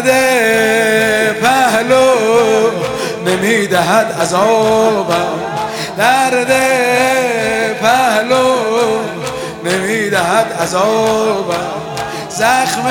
درد پهلو نمیدهد عذابم، درد پهلو نمیدهد عذابم، زخم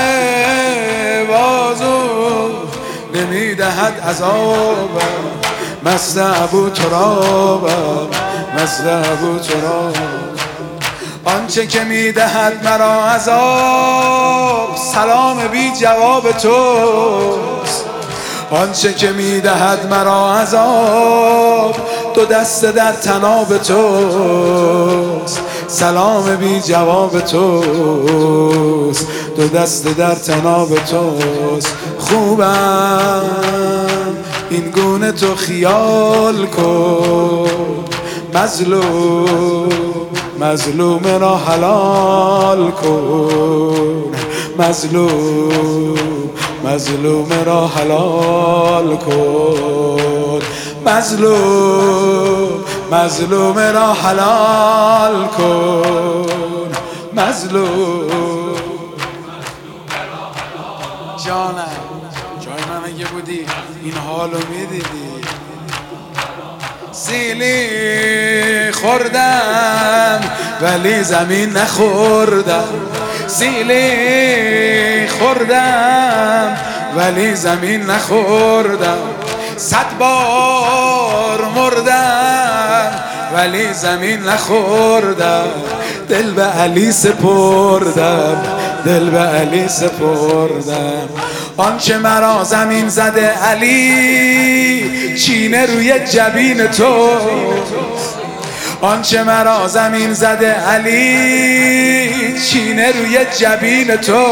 بازو نمیدهد عذابم، مست ابو ترابم، مست ابو ترابم. آنچه که میدهد مرا عذاب سلام بی جواب توست، آنچه که میدهد مرا عذاب دو دست در تناب توست، سلام بی جواب توست، دو دست در تناب توست. خوبم این گونه تو خیال کن، مظلوم را حلال کن، مظلوم را حلال کن، مظلوم را حلال کن، مظلوم. جانم جای من اگه بودی این حالو میدیدی. سیلی خوردم ولی زمین نخوردم، سیلی خوردم ولی زمین نخوردم، 100 بار مردم ولی زمین نخوردم، دل به علی سپردم، دل به علی سپردم. آنچه مرا زمین زده علی چینه روی جبین تو، آنچه مرا زمین زده علی چینه روی جبین تو،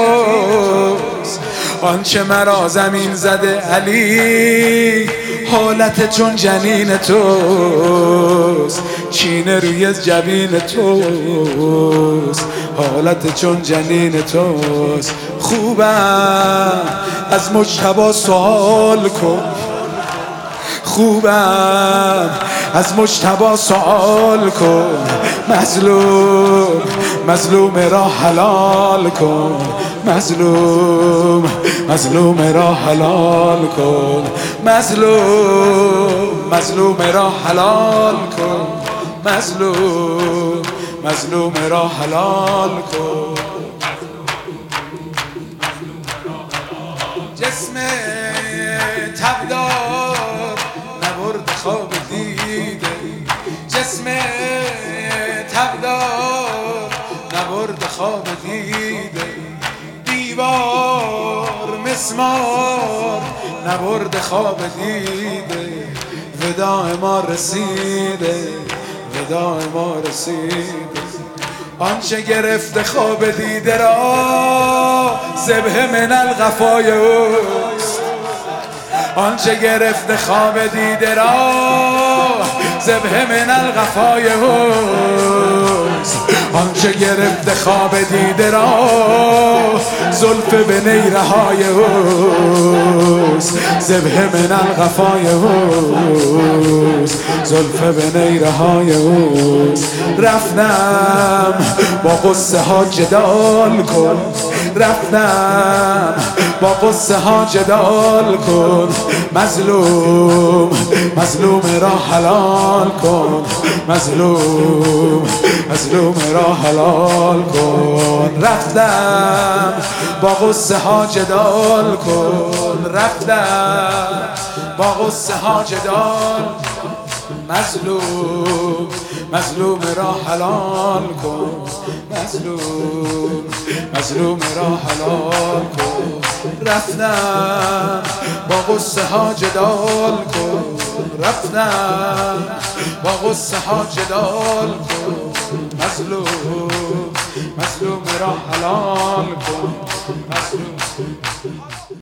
آنچه مرا زمین زده علی حالت چون جنین توست، چینه روی جبین توست، حالت چون جنین توست. خوبم از مجتبی سوال کن، خوبم از مجتبی سوال کن، مظلوم را حلال کن، مظلوم را حلال کن، مظلوم را حلال کن، مظلوم را حلال کن. جسم تبدار نبرد خواب دیده، جسم تبدار نبرد خواب دیده، دیوار مسمار نبرد خواب دیده، وداع ما رسیده، وداع ما رسیده. آنچه گرفته خواب دیده را ذبح من القفای اوست، آنچه گرفته خواب دیده را ذبح من القفای اوست، آنچه گرفته خواب دیده را زلف به نیرهای اوست، ذبح من القفای اوست، زلف به نیرهای اوست. رفتم با قصه ها جدال کن، رفتم با قصه ها جدال کن، مظلوم را حلال کن، مظلوم را حلال کن. رفتم با قصه ها جدال کن، رفتم با قصه ها جدال، مظلوم را حلال کن، مظلوم را حلال کن. رفتم با قصه ها جدال کن، رفتم با قصه ها جدال کن، مظلوم را حلال کن،